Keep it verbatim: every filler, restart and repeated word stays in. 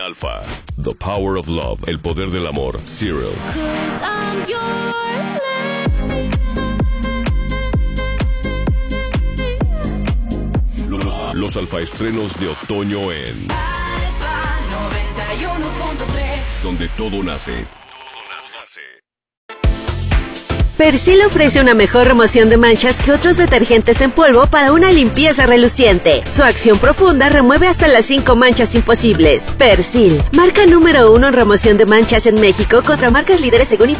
Alfa. The power of love. El poder del amor. Serial. Los, los alfa estrenos de otoño en Alfa noventa y uno punto tres. Donde todo nace. Todo nace. Persil ofrece una mejor remoción de manchas que otros detergentes en polvo para una limpieza reluciente. Su acción profunda remueve hasta las cinco manchas imposibles. Persil, marca número uno en remoción de manchas en México contra marcas líderes según